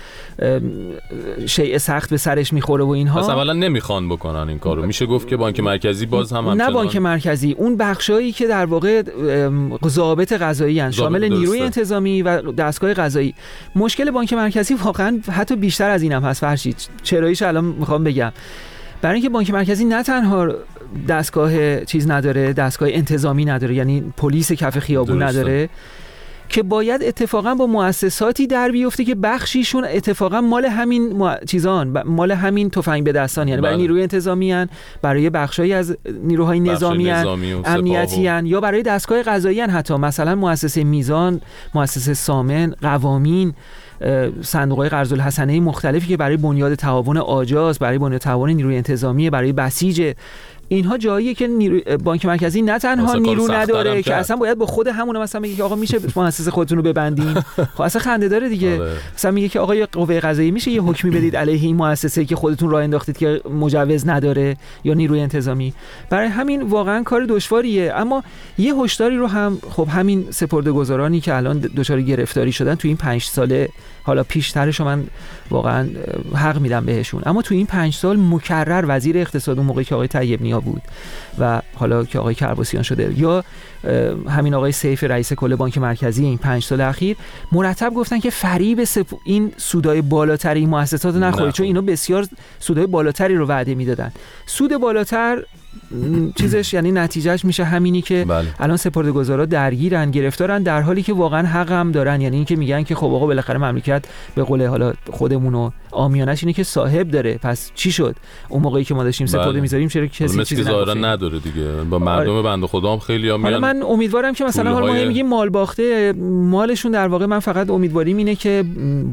شیء سخت به سرش میخوره و اینها. مثلا اولا نمیخوان بکنن این کارو. میشه گفت که بانک مرکزی باز هم نه بانک مرکزی، اون بخشایی که در واقع ضابط قضایی ان، شامل نیروی انتظامی و دستگاه قضایی. مشکل بانک مرکزی واقعا حتی بیشتر از اینم هست فرشید. چراییش الان میخوام بگم. برای اینکه بانک مرکزی نه تنها دستگاه چیز نداره، دستگاه انتظامی نداره، یعنی پلیس کف خیابون درسته. نداره، که باید اتفاقا با مؤسساتی در بیفته که بخشیشون اتفاقا مال همین مو... چیزان مال همین تفنگ به دستان، یعنی برای نیروی انتظامی ان، برای بخشایی از نیروهای نظامی ان، امنیتی ان، یا برای دستگاه قضایی ان. حتی مثلا مؤسسه میزان، مؤسسه سامن، قوامین، صندوق‌های قرض الحسنه مختلفی که برای بنیاد تعاون آجاز، برای بنیاد تعاون نیروی انتظامی، برای بسیج اینها جاییه که نیرو... بانک مرکزی نه تنها نیرو نداره که اصلا باید با خود همون مثلا میگه که آقا میشه مؤسسه خودتون رو ببندین. خب اصلا خنده داره دیگه. مثلا میگه که آقا قوه قضاییه میشه یه حکمی بدید علیه این مؤسسه‌ای که خودتون راه انداختید که مجوز نداره یا نیروی انتظامی. برای همین واقعا کار دشواریه. اما یه هشداری رو هم خب همین سپرده‌گذارانی که الان دچار گرفتاری شدن تو این پنج ساله، حالا پیشترشو من واقعا حق میدم بهشون، اما تو این پنج سال مکرر وزیر اقتصاد اون موقعی که آقای طیب نیا بود و حالا که آقای کرباسیان شده یا همین آقای سیف رئیس کل بانک مرکزی این پنج سال اخیر مرتب گفتن که فریب سپ... این سودای بالاتر این مؤسسات نخورید، چون اینا بسیار سودای بالاتری رو وعده میدادن. سود بالاتر چیزش یعنی نتیجهش میشه همینی که بله. الان سپرده‌گذارا درگیرن، گرفتارن، در حالی که واقعا حق هم دارن. یعنی این که میگن که خب آقا بالاخره مملکت به قول حالا خودمونو عامیانش اینه که صاحب داره، پس چی شد اون موقعی که ما داشتیم سپرده بله. میذاریم چرا کسی چیزی ظاهرا نداره دیگه. با مردم بنده خدا هم خیلی ها میان. من امیدوارم که مثلا حالا ما میگیم مال باخته، مالشون در واقع من فقط امیدواریم اینه که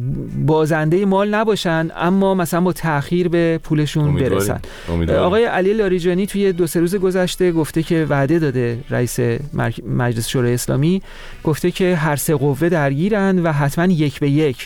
بازنده مال نباشن، اما مثلا با تأخیر به پولشون امیدواریم. برسن. امیدواریم. آقای علی لاریجانی توی دو سه روز گذشته گفته که وعده داده، رئیس مجلس شورای اسلامی گفته که هر سه قوه درگیرن و حتما یک به یک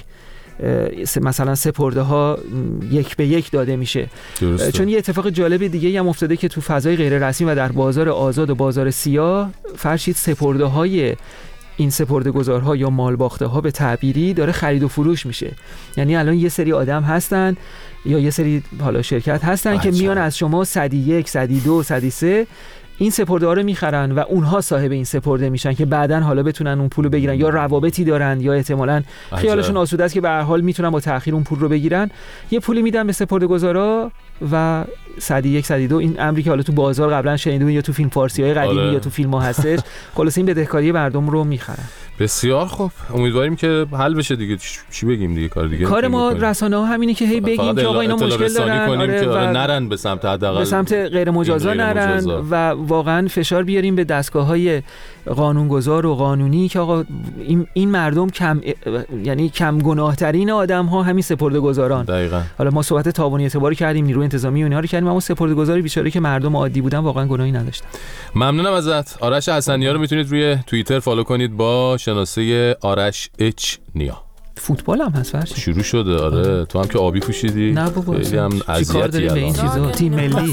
مثلا سپرده ها یک به یک داده میشه. درسته. چون یه اتفاق جالب دیگه هم افتاده که تو فضای غیر رسمی و در بازار آزاد و بازار سیاه فرشید سپرده های این سپرده‌گذارها یا مالباخته ها به تعبیری داره خرید و فروش میشه. یعنی الان یه سری آدم هستن یا یه سری حالا شرکت هستن که میان از شما صدی یک، صدی دو، صدی سه این سپرده ها رو میخرن و اونها صاحب این سپرده میشن که بعدن حالا بتونن اون پول رو بگیرن، یا روابطی دارن یا احتمالاً خیالشون آسوده است که به هر حال میتونن با تأخیر اون پول رو بگیرن، یه پولی میدن به سپرده‌گذارا و صدی یک، صدی دو این امری که حالا تو بازار قبلا شنیدون یا تو فیلم فارسی‌های قدیمی آره. یا تو فیلم‌ها هستش، خلاص این بدهکاری مردم رو میخرن. بسیار خوب، امیدواریم که حل بشه دیگه. چی بگیم دیگه؟ کار دیگه کار ما رسانه‌ها همینه که هی بگیم که آقا اینا مشکل دارن آره که و نرن به سمت حداقل به سمت غیر مجازا نرن و واقعا فشار بیاریم به دستگاه‌های قانونگذار و قانونی که آقا این این مردم کم یعنی کم گناه‌ترین آدم‌ها همین سپرده‌گذاران. دقیقاً. حالا ما صحبت تعاونی اعتباری کردیم، نیروی انتظامی و اینها رو کردیم، اما سپرده‌گذاری بیچاره که مردم عادی بودن واقعا گناهی نداشتن. ممنونم ازت. آرش حسنی‌ها رو میتونید روی توییتر فالو کنید با شناسه آرش اچ نیا. فوتبال هم هست فرشی شروع شده. آره تو هم که آبی پوشیدی نه بابا خیلی هم اذیتی الان این چیزا تیم ملی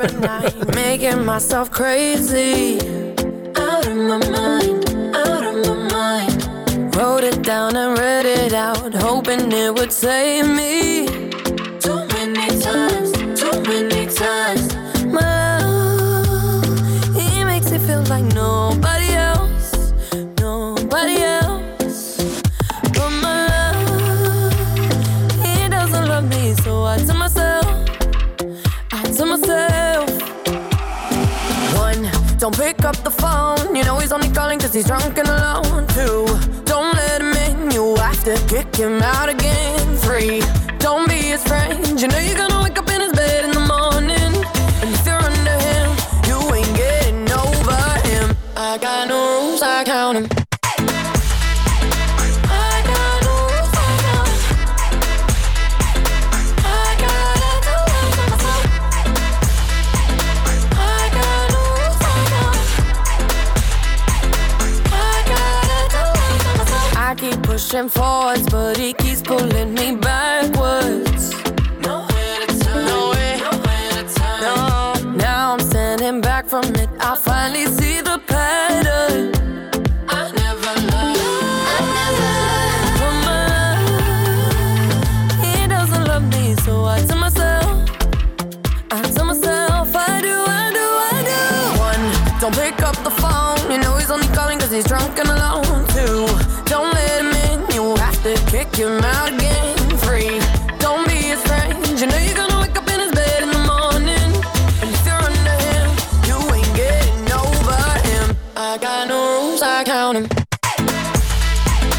wrote it down and read it out hoping it would save me too many times too many times my love he makes it feel like nobody else nobody else but my love he doesn't love me so I tell myself I tell myself one don't pick up the phone you know he's only calling cause he's drunk and alone two don't let him in you have to kick him out again three don't be his friend you know you're gonna wake up in his bed in the morning and if you're under him you ain't getting over him I got no rules I count him pushing forwards, but he keeps pulling me backwards. Nowhere to turn, nowhere, nowhere to turn. No, now I'm standing back from it. I finally see the pattern. I never loved, I never loved my love. He doesn't love me, so I tell myself, I tell myself, I do, I do, I do. One, don't pick up the phone. You know he's only calling 'cause he's drunk and alone. Two, don't let him in. Kick him out again. Three, don't be his friend. You know you're gonna wake up in his bed in the morning. And if you're under him, you ain't getting over him. I got no rules, I count him. I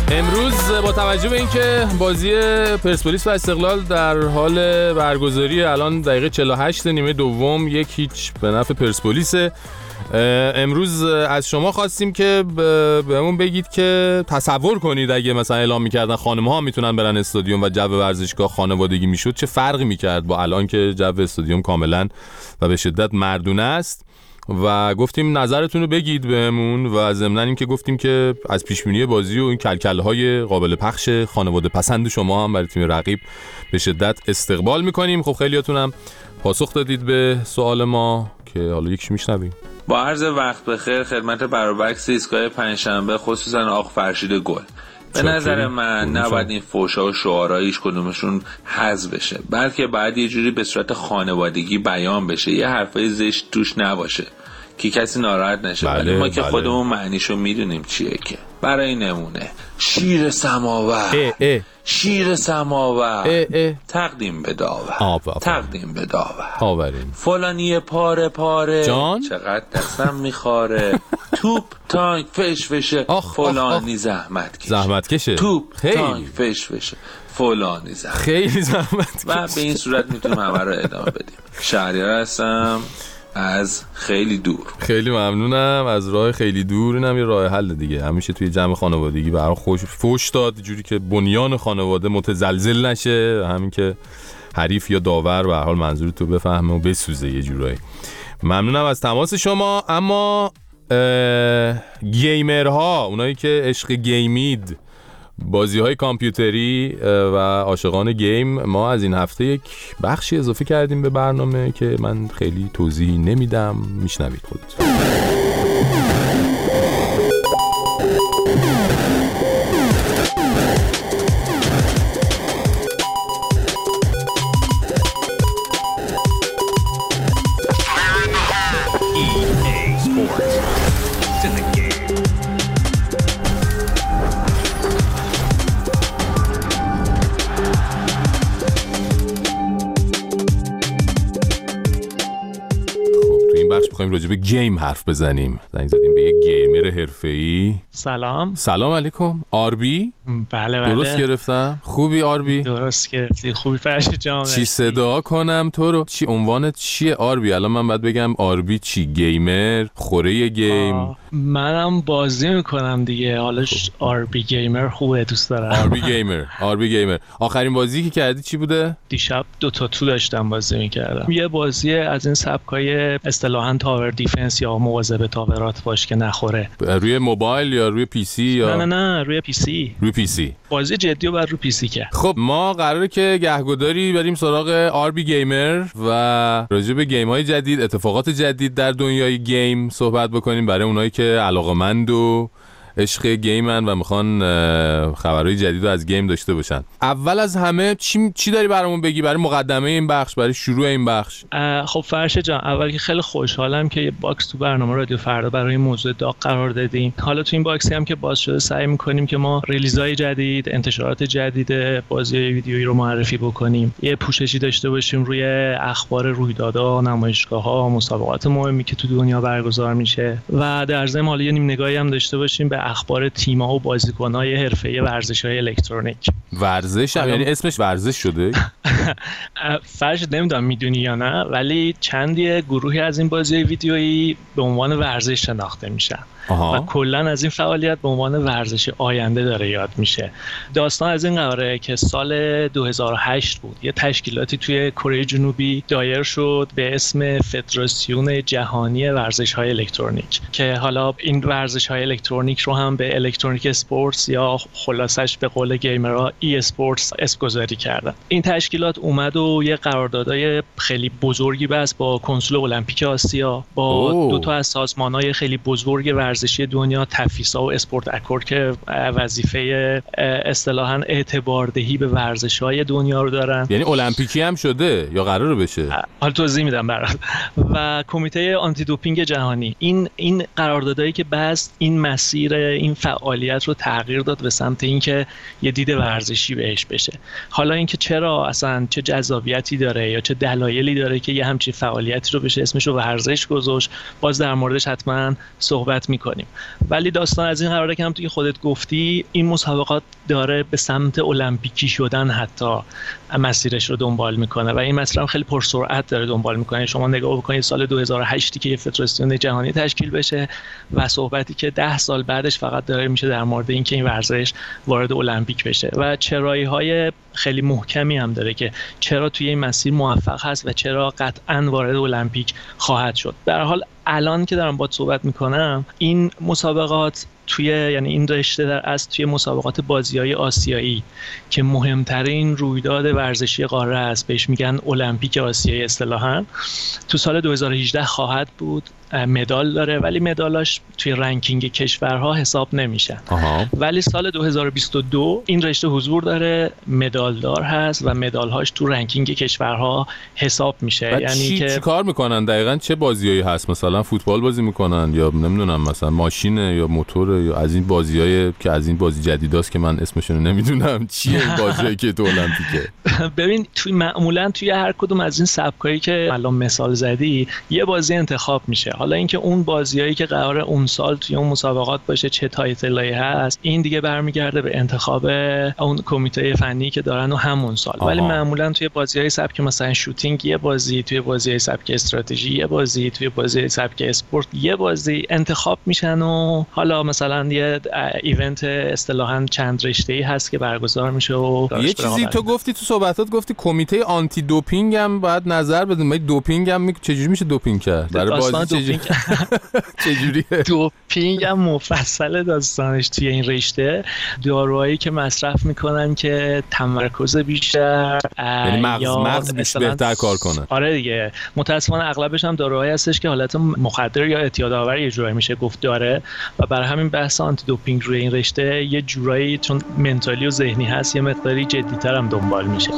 امروز با توجه به اینکه بازی پرسپولیس و استقلال در حال برگزاری الان دقیقه چهل و هشت نیمه دوم یک هیچ به نفع پرسپولیس، امروز از شما خواستیم که بهمون بگید که تصور کنید اگه مثلا اعلام میکردن خانم‌ها میتونن برن استادیوم و جو ورزشگاه خانوادگی میشد چه فرقی میکرد با الان که جو استادیوم کاملا و به شدت مردونه است. و گفتیم نظرتون رو بگید بهمون و ضمن این که گفتیم که از پیشبینی بازی و این کلکل‌های قابل پخش خانواده پسند شما هم برای تیم رقیب به شدت استقبال میکنیم. خب خیلیاتون هم پاسخ دادید به سوال ما که حالا یکیش میشنویم. با عرض وقت بخیر خدمت برابکس ایستگاه پنجشنبه خصوصا آق فرشید گل. به نظر من نباید این فوشا و شعارایش کدومشون حذف بشه، بلکه باید یه جوری به صورت خانوادگی بیان بشه، یه حرفای زشت توش نباشه که کسی ناراحت نشه. بله، ولی ما که بله. خودمون معنیشو میدونیم چیه. که برای نمونه شیر سماور اه اه. شیر سماور اه اه. تقدیم به داور آب آب. تقدیم به داور آورین فلانی پاره پاره جان چقدر دستم میخوره توپ تانک فش فشه آخ، فلانی آخ. زحمت کشه زحمت کشه توپ خیلی. تانک فش فشه فلانی زحمت خیلی زحمت و به این صورت میتونیم همه رو ادامه بدیم. شهریار هستم از خیلی دور. خیلی ممنونم از راه خیلی دور. اینم یه راه حل دیگه، همیشه توی جمع خانوادگی برام خوش فوش داد جوری که بنیان خانواده متزلزل نشه، همین که حریف یا داور به هر حال منظور تو بفهمه و بسوزه یه جورایی. ممنونم از تماس شما. اما گیمرها، اونایی که عشق گیمید، بازی های کامپیوتری و عاشقان گیم، ما از این هفته یک بخشی اضافه کردیم به برنامه که من خیلی توضیحی نمیدم، میشنوید خودتون. می‌خوایم راجع به گیم حرف بزنیم. زنگ زدیم به یک گیمر حرفه‌ای. سلام. سلام علیکم. آربی؟ بله بله. درست گرفتم؟ خوبی آربی؟ درست گرفتی. خوبی فرشید جان. چی صدا کنم تو رو؟ چی عنوانت چیه آربی؟ الان من باید بگم آربی چی؟ گیمر؟ خوره گیم؟ آه. منم بازی میکنم دیگه. حالا آربی گیمر خوبه، دوست دارم. آربی گیمر. آربی گیمر. آخرین بازی که کردی چی بوده؟ دیشب دو تا تو داشتم بازی میکردم. یه بازی از این سبکای اصطلاحاً تاور دیفنس یا مواظب تاورات باش که نخوره. روی موبایل یا روی پی سی یا نه نه نه روی پی سی. روی پی سی. بازی جدی رو بعد رو پی سی کرد. خب ما قراره که گهگداری بریم سراغ آربی گیمر و راجع به گیم های جدید، اتفاقات جدید در دنیای گیم صحبت بکنیم برای اونایی که علاقه‌مند و عشق گیمن و میخوان خبرهای جدید رو از گیم داشته باشن. اول از همه چی چی داری برامون بگی برای مقدمه این بخش، برای شروع این بخش؟ خب فرشید جان، اول که خیلی خوشحالم که یه باکس تو برنامه رادیو فردا برای موضوع داغ قرار دادیم. حالا تو این باکسی هم که باز شده سعی می‌کنیم که ما ریلیزهای جدید، انتشارات جدید بازی ویدیویی رو معرفی بکنیم. یه پوششی داشته باشیم روی اخبار رویدادها، نمایشگاه‌ها، مسابقات مهمی که تو دنیا برگزار میشه و در ضمن حالا یه نیم نگاهی هم داشته باشیم به اخبار تیم‌ها و بازیکن‌های حرفه‌ای ورزش‌های الکترونیک. ورزش هم یعنی اسمش ورزش شده؟ فرشید نمیدونم میدونی یا نه، ولی چندی گروهی از این بازی ویدیویی به عنوان ورزش شناخته میشن و کلا از این فعالیت به عنوان ورزش آینده داره یاد میشه. داستان از این قراره که سال دو هزار و هشت بود یه تشکیلاتی توی کره جنوبی دایر شد به اسم فدراسیون جهانی ورزش‌های الکترونیک که حالا این ورزش‌های الکترونیک رو هم به الکترونیک اسپورتس یا خلاصش به قول گیمرها ای اسپورتس اسم گذاری کردن. این تشکیلات اومد و یه قراردادهای خیلی بزرگی بست با کنسول المپیک آسیا، با دو تا از سازمان‌های خیلی بزرگ ورزشی دنیا، تفیسا و اسپورت اکور که وظیفه اصطلاحاً اعتباردهی به ورزش‌های دنیا رو دارن. یعنی المپیکی هم شده یا قراره بشه؟ حالا توضیح میدم برات. و کمیته آنتی دوپینگ جهانی. این این قراردادایی که بست این مسیر این فعالیت رو تغییر داد به سمت اینکه یه دید ورزشی بهش بشه. حالا اینکه چرا اصلا چه جذابیتی داره یا چه دلایلی داره که یه همچین فعالیتی رو بشه اسمش رو ورزش گذاشت، باز در موردش حتما صحبت میکنیم. ولی داستان از این قراره که هم توی خودت گفتی این مسابقات داره به سمت المپیکی شدن حتی مسیرش رو دنبال میکنه و این مسیر هم خیلی پرسرعت داره دنبال میکنه. شما نگاه بکنید سال دو هزار و هشت که فدراسیون جهانی تشکیل بشه و صحبتی که ده سال بعدش فقط داره میشه در مورد اینکه این ورزش وارد المپیک بشه و چرایی های خیلی محکمی هم داره که چرا توی این مسیر موفق هست و چرا قطعاً وارد المپیک خواهد شد. در حال الان که دارم باهات صحبت میکنم این مسابقات توی یعنی این رشته در از توی مسابقات بازی‌های آسیایی که مهمترین رویداد ورزشی قاره است، بهش میگن المپیک آسیایی اصطلاحاً، تو سال دو هزار و هجده خواهد بود. مدال داره ولی مدالاش توی رنکینگ کشورها حساب نمیشه. ولی سال دو هزار و بیست و دو این رشته حضور داره، مدالدار هست و مدالهاش تو رنکینگ کشورها حساب میشه. یعنی چی که چی کار میکنن دقیقاً؟ چه بازیایی هست؟ مثلا فوتبال بازی میکنن یا نمیدونم مثلا ماشینه یا موتوره یا از این بازیایی که از این بازی جدیداست که من اسمشون رو نمیدونم چیه این بازیایی که تو المپیکه؟ ببین توی معمولا توی هر کدوم از این سبکایی که الان مثال زدی یه بازی انتخاب میشه. حالا اینکه اون بازیایی که قراره اون سال توی اون مسابقات باشه چه تایتلایی هست این دیگه برمیگرده به انتخاب اون کمیته فنی که دارن و همون سال. آها. ولی معمولا توی بازیهای سبک مثلا شوتینگ یه بازی، توی بازیهای سبک استراتژی یه بازی، توی بازیهای سبک اسپورت یه بازی انتخاب میشن و حالا مثلا یه ایونت اصطلاحاً چند رشته‌ای هست که برگزار میشه. و یه چیزی تو گفتی تو صحبتات، گفتی کمیته آنتی دوپینگ هم باید نظر بده. ما دوپینگ هم چجوری میشه دوپینگ کرد برای بازی؟ چجوریه؟ دوپینگ هم مفصل داستانش توی این رشته. داروهایی که مصرف میکنن که تمرکز بیشتر، یعنی مغز مغز بیشتر بهتر کار کنه. آره دیگه، متاسفانه اغلبش هم داروهایی هستش که حالت مخدر یا اعتیادآور یه جورایی میشه گفت داره و برای همین بحث آنتی دوپینگ روی این رشته یه جورایی چون منتالی و ذهنی هست یه مقداری جدی‌تر هم دنبال میشه.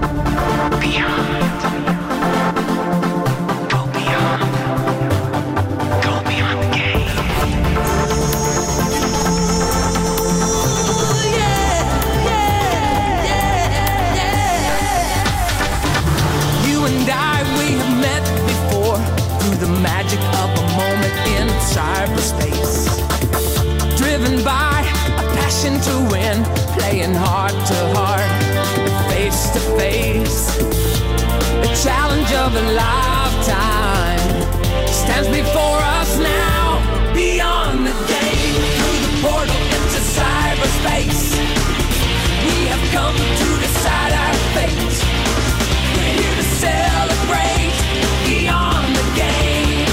To win, playing heart to heart, face to face. The challenge of a lifetime stands before us now. Beyond the game, through the portal into cyberspace, we have come to decide our fate. We're here to celebrate. Beyond the game,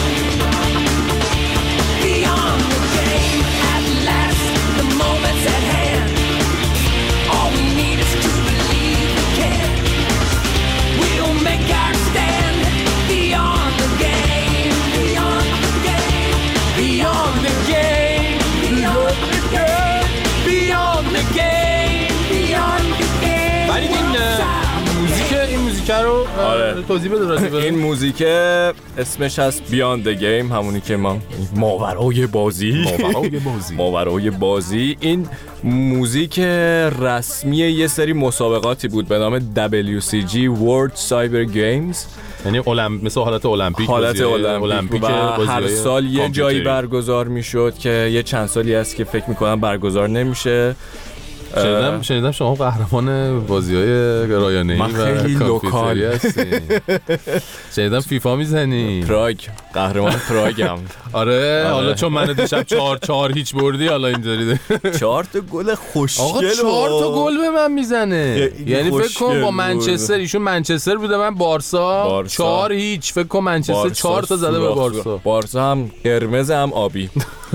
beyond the game, at last the moment's at hand. All we need is to believe we can. We'll make our stand. Beyond the game, beyond the game, beyond the game, beyond the game, beyond the game, beyond the game. ولی این موزیک این موزیک رو توضیح بده راجع به این موزیک. اسمش هست بیاند دی گیم، همونی که ما ماورای بازی ماورای بازی ماورای بازی این موزیک رسمی یه سری مسابقاتی بود به نام دبلیو سی جی World Cyber Games، یعنی المپ مثل حالت المپیک حالت المپیک و هر سال یه جایی برگزار میشد که یه چند سالی هست که فکر میکنم برگزار نمیشه. شنیدم شنیدم شما قهرمان بازی‌های رایانه‌ای و کامپیوتری هستی. شنیدم فیفا میزنی. پراگ، قهرمان پراگم. آره حالا چون من دیشب چهار چهار هیچ بردی حالا اینطوری چهار تا گل خوشگل. آقا چهار تا گل به من میزنه. یعنی فکر کن با منچستر، ایشون منچستر بوده من بارسا، چهار هیچ. فکر کن منچستر چهار تا زده به بارسا. بارسا هم قرمز هم آبی.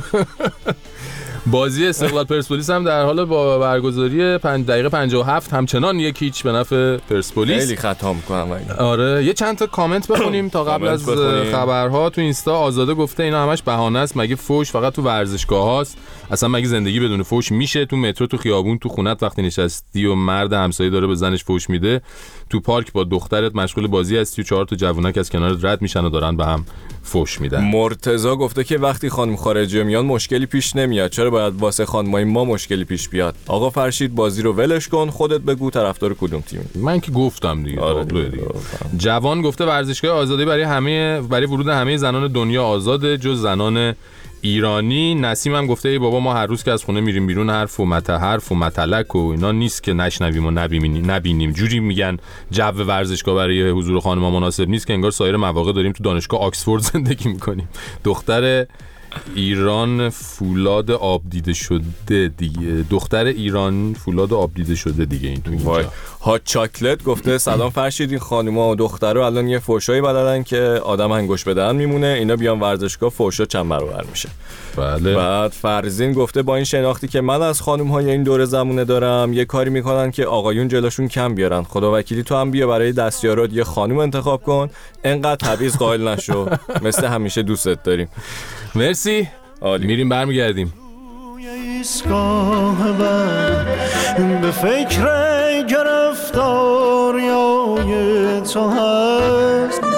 بازی استقلال پرسپولیس هم در حال با برگزاری پنج دقیقه پنجاه و هفت همچنان یک هیچ به نفع پرسپولیس. خیلی خطا میکنم اگه. آره یه چند تا کامنت بخونیم تا قبل از بخونیم. خبرها تو اینستا آزاده گفته اینا همش بهانه است، مگه فوش فقط تو ورزشگاه‌هاست؟ اصلا مگه زندگی بدون فوش میشه؟ تو مترو، تو خیابون، تو خونت وقتی نشستی و مرد همسایه داره به زنش فوش میده، تو پارک با دخترت مشغول بازی هستی و چهار تا جوونک از کنارت رد میشن و دارن به هم فوش میدن. مرتضی گفته که وقتی خانم خارجی میان مشکلی پیش نمیاد، چرا باید واسه خانمای ما مشکلی پیش بیاد؟ آقا فرشید بازی رو ولش کن، خودت بگو طرفدار کدوم تیمی. من که گفتم دیگه. آره دیگه. دیگه. جوان گفته ورزشگاه آزادی برای همه برای ورود همه زنان دنیا آزاده جز زنان ایرانی. نسیم هم گفته ای بابا ما هر روز که از خونه میریم بیرون حرف و مت حرف و متلک و اینا نیست که نشنویم و نبینیم نبینیم جوری میگن جو ورزشگاه برای حضور خانم‌ها مناسب نیست که انگار سایر مواقع داریم تو دانشگاه آکسفورد زندگی میکنیم. دختر ایران فولاد آب دیده شده دیگه دختر ایران فولاد آب دیده شده دیگه این تو اینجا. هات چاکلت گفته سلام فرشید، این خانوما و دخترها الان یه فوشایی بلدن که آدم انگوش بدن میمونه، اینا بیان ورزشگاه فوشا چند برابر میشه. بله. بعد فرزین گفته با این شناختی که من از خانم‌های این دوره زمونه دارم یه کاری میکنن که آقایون جلوشون کم بیارن. خدا وکیلی تو هم بیا برای دستیارات یه خانم انتخاب کن، انقدر تبعیض قائل نشو، مثل همیشه دوستت داریم. مرسی. عالی. میریم برمیگردیم. به فکر گرفتاریای تو هست